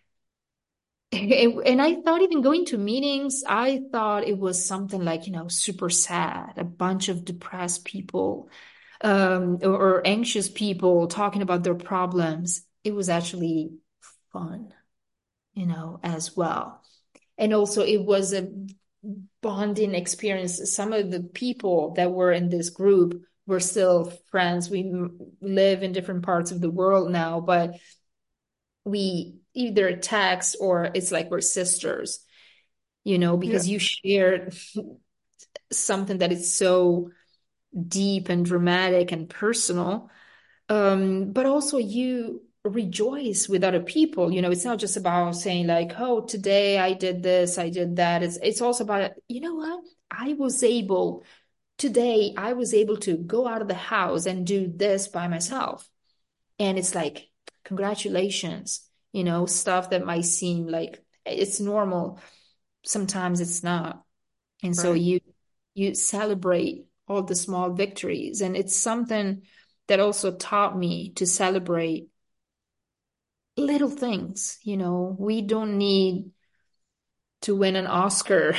and I thought even going to meetings, I thought it was something like, you know, super sad, a bunch of depressed people, um, or, or anxious people talking about their problems. It was actually fun, you know, as well. And also it was a bonding experience. Some of the people that were in this group were still friends. We m- live in different parts of the world now, but we either text or it's like we're sisters, you know, Yeah. because you shared something that is so deep and dramatic and personal. Um, but also you rejoice with other people. You know, it's not just about saying like, oh, today I did this, I did that. It's it's also about, you know what? I was able today, I was able to go out of the house and do this by myself. And it's like, congratulations, you know, stuff that might seem like it's normal. Sometimes it's not. And so Right. you you celebrate all the small victories. And it's something that also taught me to celebrate little things. You know, we don't need to win an Oscar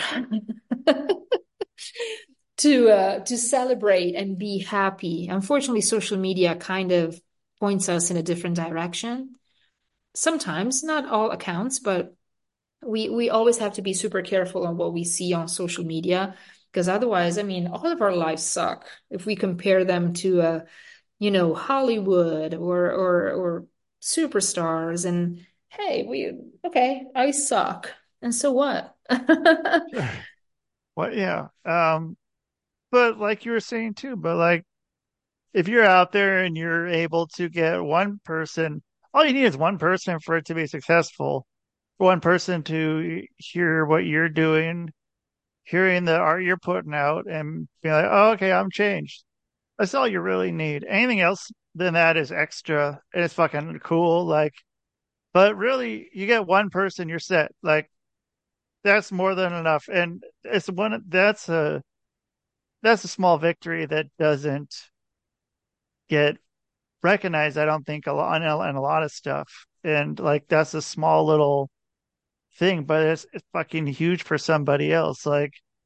to uh, to celebrate and be happy. Unfortunately, social media kind of points us in a different direction. Sometimes, not all accounts, but we we always have to be super careful on what we see on social media because otherwise, I mean, all of our lives suck if we compare them to uh, you know, Hollywood or or or superstars. And hey, we okay, I suck. And so what? Sure. Well, yeah. Um, but like you were saying too, but like if you're out there and you're able to get one person, all you need is one person for it to be successful. One person to hear what you're doing, hearing the art you're putting out, and be like, oh, okay, I'm changed. That's all you really need. Anything else than that is extra and it's fucking cool. Like, but really, you get one person, you're set. Like, that's more than enough. And it's one that's a that's a small victory that doesn't get recognized, I don't think, a lot in a, in a lot of stuff. And like that's a small little thing, but it's, it's fucking huge for somebody else. Like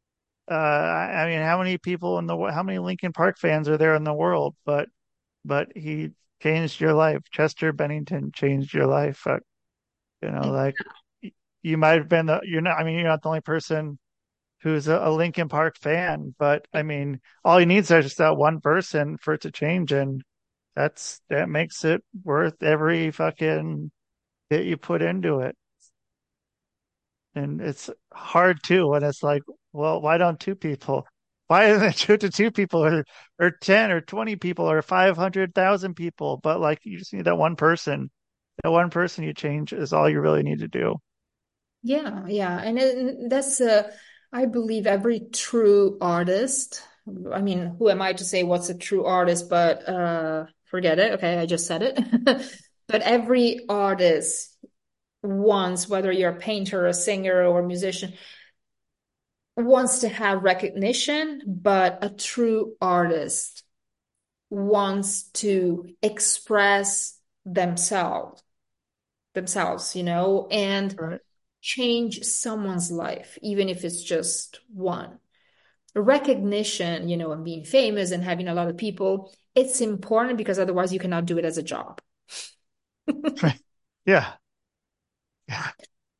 Uh, I, I mean, how many people in the wo- how many Linkin Park fans are there in the world? But but he changed your life. Chester Bennington changed your life. Uh, you know, like y- you might have been the you're not. I mean, you're not the only person who's a, a Linkin Park fan, but I mean, all he needs is just that one person for it to change, and that's that makes it worth every fucking bit you put into it. And it's hard too when it's like, well, why don't two people? Why isn't it two to two people or or ten or twenty people or five hundred thousand people? But like you just need that one person. That one person you change is all you really need to do. Yeah, yeah. And it, that's uh I believe every true artist, I mean, who am I to say what's a true artist, but uh forget it. Okay, I just said it. But every artist wants, whether you're a painter, a singer, or a musician, wants to have recognition, but a true artist wants to express themselves, themselves, you know, and Right. change someone's life, even if it's just one. Recognition, you know, and being famous and having a lot of people, it's important because otherwise you cannot do it as a job. Yeah. Yeah.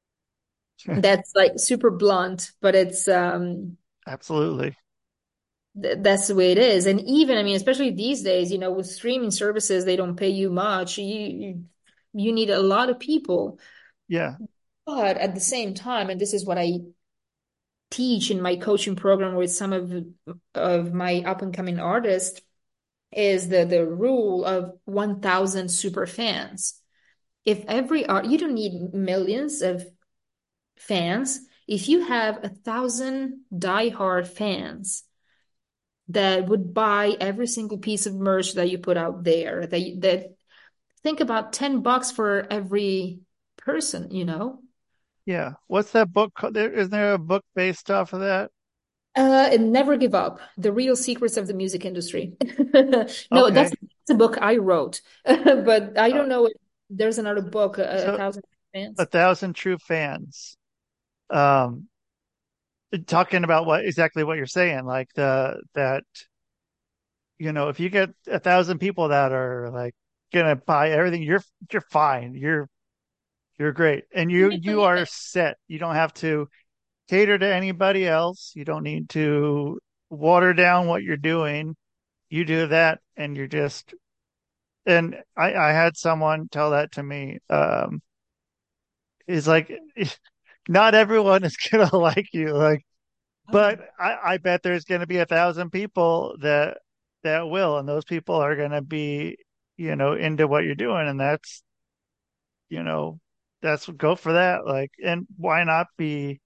That's like super blunt, but it's um Absolutely. th that's the way it is. And even, I mean, especially these days, you know, with streaming services, they don't pay you much. You you, you need a lot of people. Yeah. But at the same time, and this is what I teach in my coaching program with some of of my up and coming artists, is the the rule of one thousand super fans. If every art, you don't need millions of fans. If you have a thousand diehard fans that would buy every single piece of merch that you put out there, that that think about ten bucks for every person, you know? Yeah. What's that book called? There, isn't there a book based off of that? Uh, and never give up. The real secrets of the music industry. No, that's, Okay. that's a book I wrote, but I Uh, don't know if there's another book, a, a so thousand a fans. thousand true fans. Um, talking about what exactly what you're saying, like the that you know, if you get a thousand people that are like gonna buy everything, you're you're fine. You're you're great, and you you are set. You don't have to cater to anybody else. You don't need to water down what you're doing. You do that, and you're just. And I I had someone tell that to me. Um, is like, not everyone is gonna like you. Like, but I, I bet there's going to be a thousand people that that will, and those people are going to be, you know, into what you're doing, and that's, you know, that's go for that. Like, and why not be,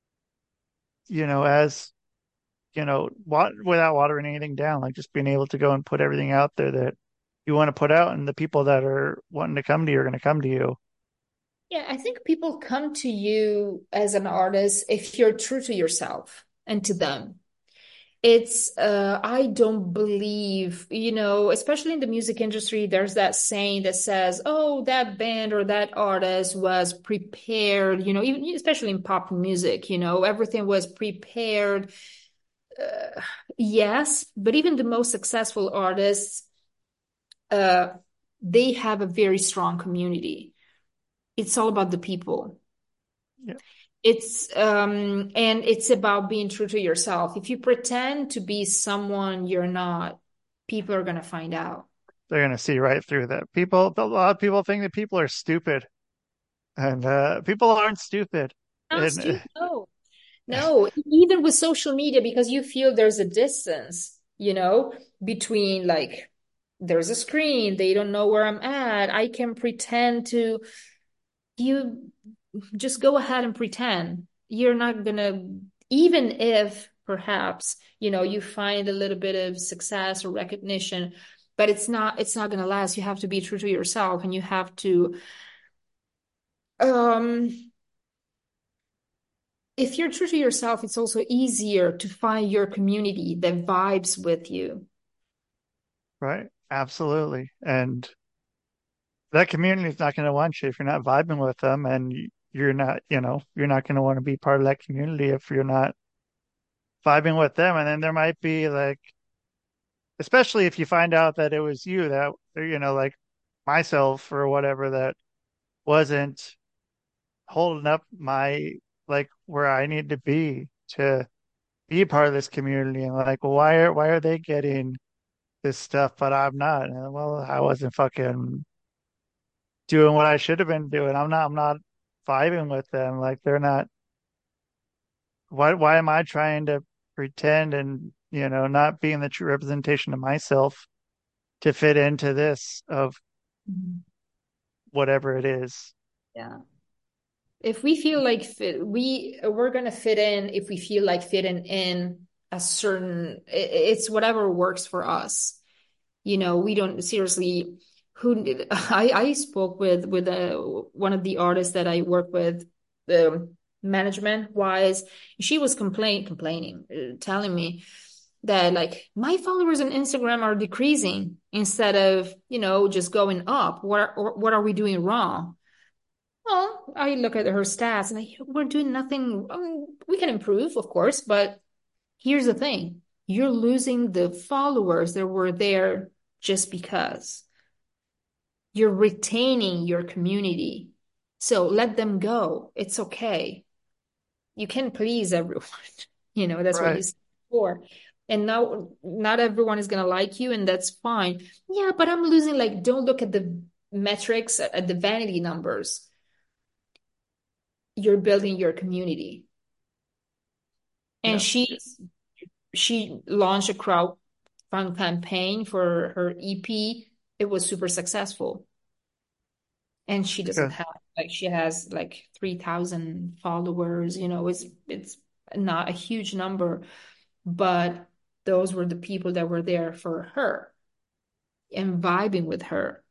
you know, as you know, wa without watering anything down, like just being able to go and put everything out there that you want to put out, and the people that are wanting to come to you are going to come to you. Yeah, I think people come to you as an artist if you're true to yourself and to them. It's, uh, I don't believe, you know, especially in the music industry, there's that saying that says, oh, that band or that artist was prepared, you know, even especially in pop music, you know, everything was prepared. Uh, yes, but even the most successful artists, uh, they have a very strong community. It's all about the people. Yeah, It's um and it's about being true to yourself. If you pretend to be someone you're not, people are gonna find out. they're going to see right through that. People, a lot of people think that people are stupid, and uh, people aren't stupid. Not And stupid. No, no. Even with social media, because you feel there's a distance, you know, between like there's a screen, they don't know where I'm at. I can pretend to you just go ahead and pretend. You're not gonna, even if perhaps, you know, you find a little bit of success or recognition, but it's not, it's not gonna last. You have to be true to yourself and you have to, um, if you're true to yourself, it's also easier to find your community that vibes with you. right, absolutely. And that community is not going to want you if you're not vibing with them, and you're not, you know, you're not going to want to be part of that community if you're not vibing with them, and then there might be like, especially if you find out that it was you that, you know, like myself or whatever, that wasn't holding up my, like, where I need to be to be part of this community, and like, well, why are why are they getting this stuff but I'm not? And, well, I wasn't fucking doing what I should have been doing. I'm not I'm not vibing with them. Like, they're not. Why why am I trying to pretend and, you know, not being the true representation of myself to fit into this of Mhm. whatever it is? Yeah. If we feel like fit, we we're gonna fit in if we feel like fitting in a certain, i- it's whatever works for us. You know, we don't seriously. Who I I spoke with with uh, one of the artists that I work with, the management wise. She was complain complaining, uh, telling me that like my followers on Instagram are decreasing instead of, you know, just going up. What are, what are we doing wrong? Well, I look at her stats and I, we're doing nothing. Um, we can improve, of course, but here's the thing. You're losing the followers that were there just because. You're retaining your community. So let them go. It's okay. You can please everyone. You know, that's what you Right. said before. And now not everyone is gonna like you, and that's fine. Yeah, but I'm losing, like, don't look at the metrics, at the vanity numbers. You're building your community. And Yeah. she she launched a crowdfund campaign for her E P. It was super successful. And she doesn't Good. have, like, she has like three thousand followers, you know, it's it's not a huge number, but those were the people that were there for her and vibing with her.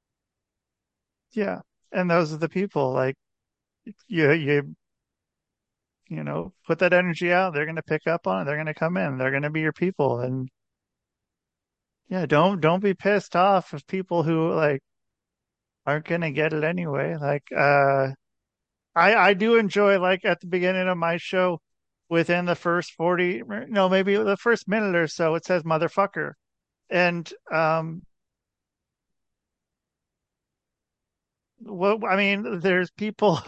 Yeah. And those are the people, like, you you you know, put that energy out, they're gonna pick up on it, they're gonna come in, they're gonna be your people. And yeah, don't don't be pissed off of people who like aren't gonna get it anyway. Like, uh I I do enjoy, like, at the beginning of my show, within the first forty, no, maybe the first minute or so, it says motherfucker. And um well, I mean, there's people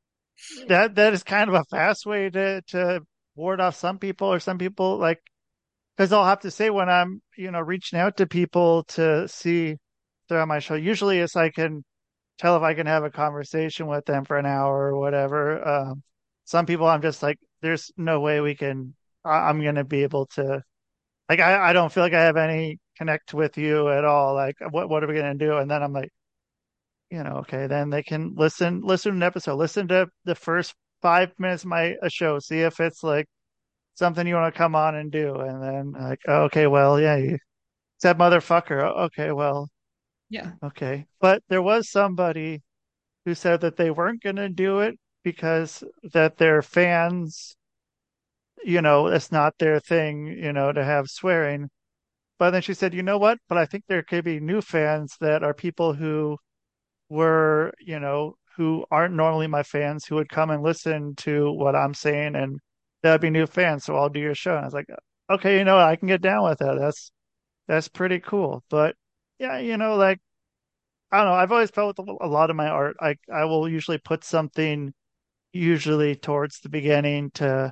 that that is kind of a fast way to to ward off some people, or some people, like, because I'll have to say, when I'm, you know, reaching out to people to see throughout my show, usually it's I can tell if I can have a conversation with them for an hour or whatever. Um, some people I'm just like, there's no way we can, I, I'm going to be able to, like, I, I don't feel like I have any connect with you at all. Like, what, what are we going to do? And then I'm like, you know, okay, then they can listen, listen to an episode, listen to the first five minutes of my a show, see if it's like something you want to come on and do. And then like, oh, okay, well, yeah, you said motherfucker. Oh, okay, well, Yeah. okay. But there was somebody who said that they weren't going to do it because that their fans, you know, it's not their thing, you know, to have swearing. But then she said, you know what? But I think there could be new fans that are people who were, you know, who aren't normally my fans, who would come and listen to what I'm saying, and that'd be new fans. So I'll do your show. And I was like, okay, you know, I can get down with that. That's that's pretty cool. But yeah, you know, like, I don't know. I've always felt with a lot of my art, I I will usually put something usually towards the beginning to,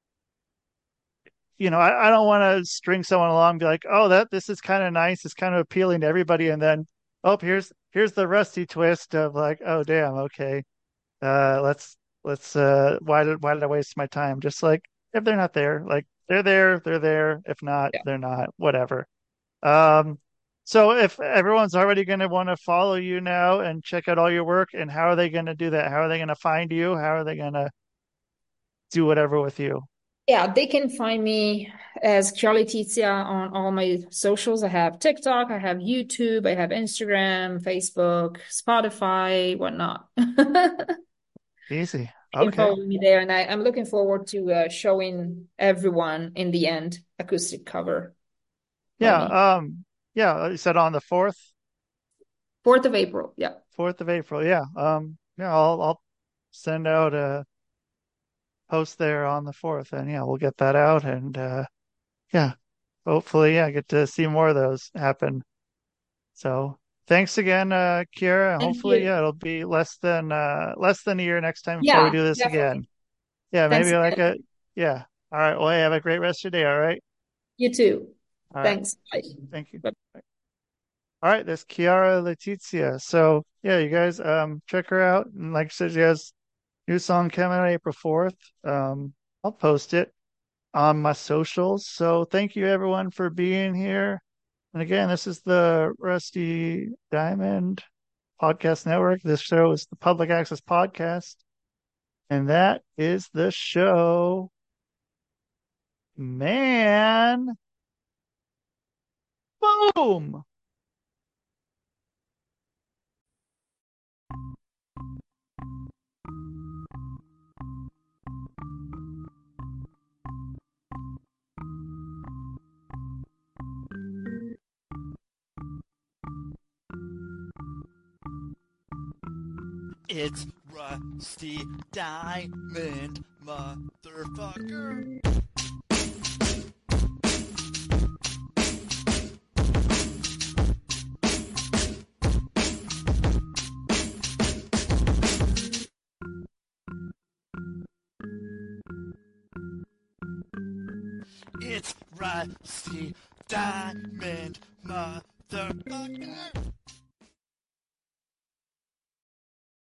you know, I, I don't want to string someone along and be like, oh, that this is kind of nice, it's kind of appealing to everybody, and then, oh, here's here's the rusty twist of like, oh damn, okay, uh let's let's uh why did why did I waste my time? Just like, if they're not there, like, they're there, they're there. If not, Yeah. they're not, whatever. Um so if everyone's already going to want to follow you now and check out all your work, and how are they going to do that? How are they going to find you? How are they going to do whatever with you? Yeah, they can find me as Chiara Letizia on all my socials. I have TikTok, I have YouTube, I have Instagram, Facebook, Spotify, whatnot. Easy. You can Okay. follow me there, and I, I'm looking forward to uh, showing everyone in the end acoustic cover by Yeah. me. Um, yeah, you said on the fourth, fourth of April. Yeah. fourth of April. Yeah. Um, yeah, I'll I'll send out a post there on the fourth, and yeah, we'll get that out, and uh, yeah, hopefully, yeah, get to see more of those happen. So thanks again, uh, Kiera. Thank Hopefully, you. yeah, it'll be less than uh, less than a year next time before we Yeah, do this again. definitely. Yeah, Thanks maybe like again. a yeah. All right. Well, hey, have a great rest of your day. All right. You too. All right. Thanks. Bye. Thank you. Bye. All right. That's Kiara Letizia. So yeah, you guys um check her out. And like I said, she has new song coming out April fourth. Um, I'll post it on my socials. So thank you everyone for being here. And again, this is the Rusty Diamond Podcast Network. This show is the Public Access Podcast. And that is the show. Man. Boom. It's Rusty Diamond, motherfucker. It's Rusty Diamond, motherfucker.